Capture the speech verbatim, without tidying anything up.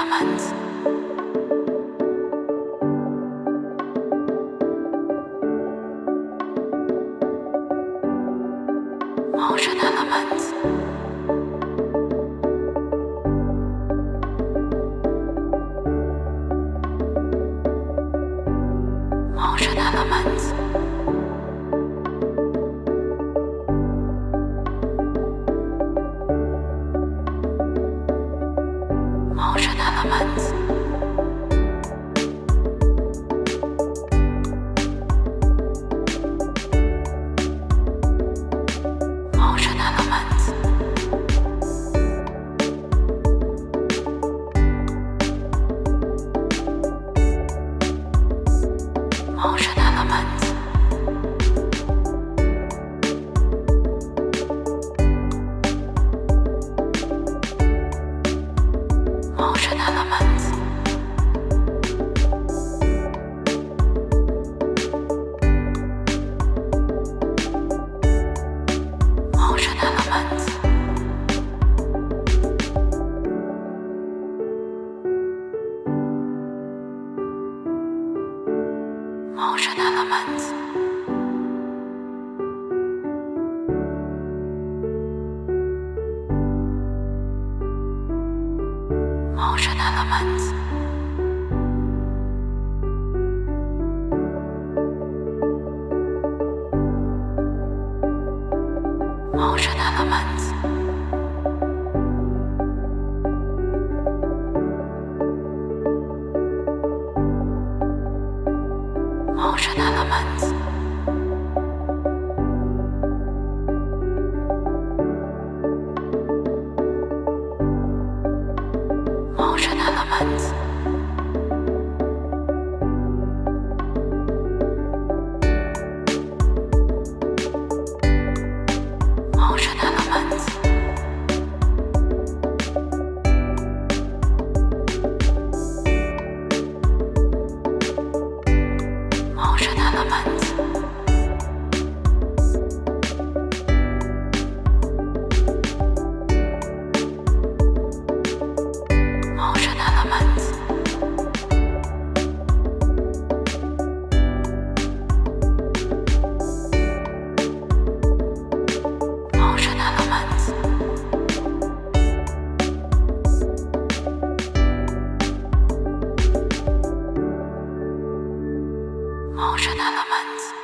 Elements. Motion elements. Motion elements. Motion elements. Motion elements. Motion elements. Motion elements. Motion elements. Motion elements. Motion elements. Motion elements. Motion elements. Motion elements. Motion elements. Motion elements. Motion elements. Motion elements. Motion elements.